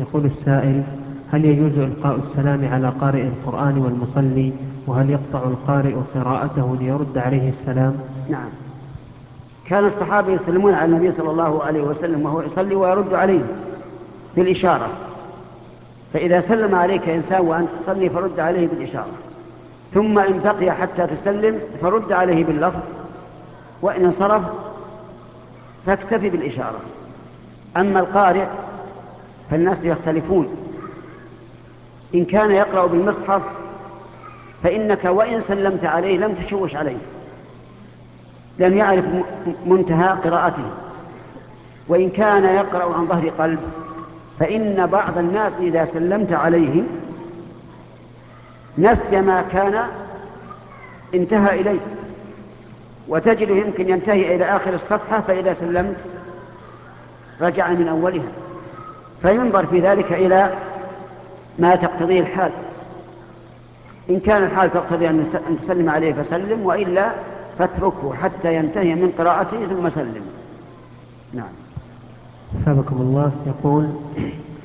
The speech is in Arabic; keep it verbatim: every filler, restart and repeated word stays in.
يقول السائل: هل يجوز إلقاء السلام على قارئ القرآن والمصلي؟ وهل يقطع القارئ قراءته ليرد عليه السلام؟ نعم، كان الصحابة يسلمون على النبي صلى الله عليه وسلم وهو يصلي ويرد عليه بالإشارة، فإذا سلم عليك إنسان وأنت تصلي فرد عليه بالإشارة، ثم إن بقي حتى تسلم فرد عليه باللفظ، وإن انصرف فاكتفي بالإشارة. أما القارئ فالناس يختلفون، إن كان يقرأ بالمصحف فإنك وإن سلمت عليه لم تشوش عليه، لم يعرف منتهى قراءته. وإن كان يقرأ عن ظهر قلب فإن بعض الناس إذا سلمت عليه نسي ما كان انتهى إليه، وتجده يمكن ينتهي إلى آخر الصفحة، فإذا سلمت رجع من أولها. فينظر في ذلك إلى ما تقتضيه الحال، إن كان الحال تقتضي أن تسلم عليه فسلم، وإلا فاتركه حتى ينتهي من قراءته ثم سلم. نعم. أثابكم الله. يقول: